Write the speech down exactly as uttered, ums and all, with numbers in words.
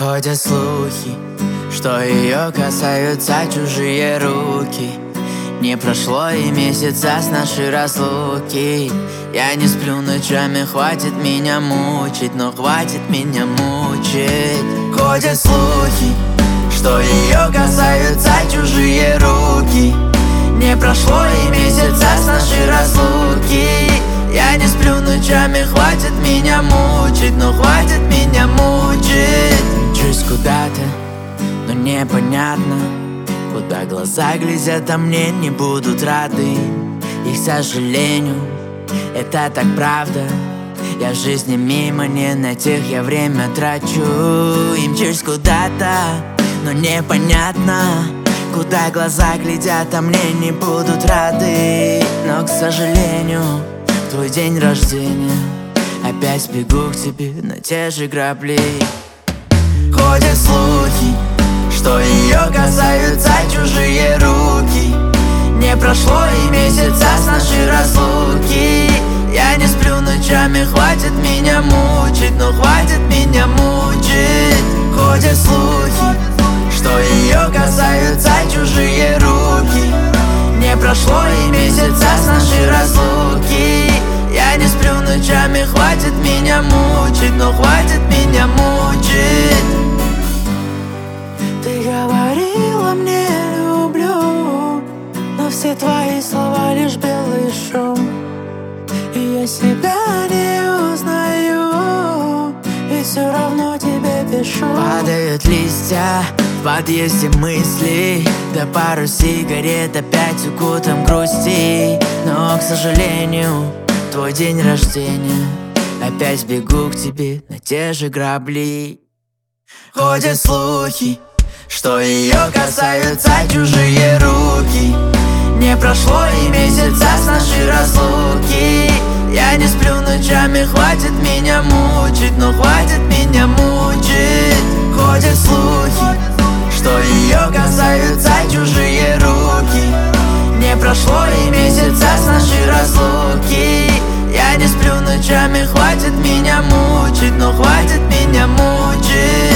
Ходят слухи, что ее касаются чужие руки. Не прошло и месяца с нашей разлуки. Я не сплю ночами, хватит меня мучить, но хватит меня мучить. Ходят слухи, что ее касаются чужие руки. Не прошло и месяца с нашей разлуки. Я не сплю ночами, хватит меня мучить, но хватит меня мучить. Мчусь куда-то, но непонятно, куда глаза глядят, а мне не будут рады. И, к сожалению, это так правда. Я в жизни мимо, не на тех я время трачу. И мчусь куда-то, но непонятно, куда глаза глядят, а мне не будут рады. Но, к сожалению, твой день рождения, опять бегу к тебе на те же грабли. Ходят слухи, что ее касаются чужие руки. Не прошло и месяца с нашей разлуки. Я не сплю ночами, хватит меня мучить, но хватит меня мучить. Ходят слухи, что ее касаются чужие руки. Не прошло и месяца с нашей разлуки. Я не сплю ночами, хватит меня мучить, но хватит меня мучить. Ты говорила мне люблю, но все твои слова лишь белый шум. И я себя не узнаю, и все равно тебе пишу. Падают листья, в подъезде мысли, да пару сигарет, опять укутом грусти. Но, к сожалению, твой день рождения, опять бегу к тебе на те же грабли. Ходят слухи, что ее касаются чужие руки. Не прошло и месяца с нашей разлуки. Я не сплю ночами, хватит меня мучить, но хватит меня мучить. Ходят слухи, что ее касаются чужие руки. Не прошло и месяца с нашей разлуки. Я не сплю ночами, хватит меня мучить, но хватит меня мучить.